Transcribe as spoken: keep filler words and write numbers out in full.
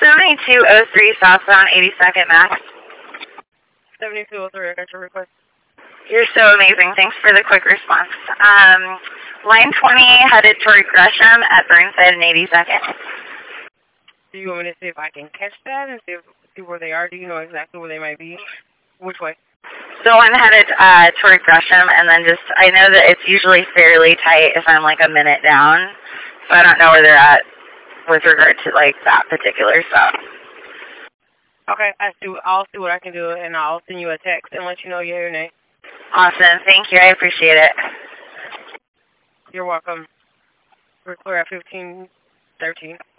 seventy-two oh three southbound eighty-second Max. seventy-two oh three, I got your request. You're so amazing. Thanks for the quick response. Um, line twenty headed toward Gresham at Burnside and eighty-second. Do you want me to see if I can catch that and see, if, see where they are? Do you know exactly where they might be? Which way? So I'm headed uh, toward Gresham, and then just, I know that it's usually fairly tight if I'm like a minute down, so I don't know where they're at with regard to like that particular stop. Okay, I see, I'll see what I can do, and I'll send you a text and let you know your name. Awesome. Thank you. I appreciate it. You're welcome. We're clear at fifteen thirteen.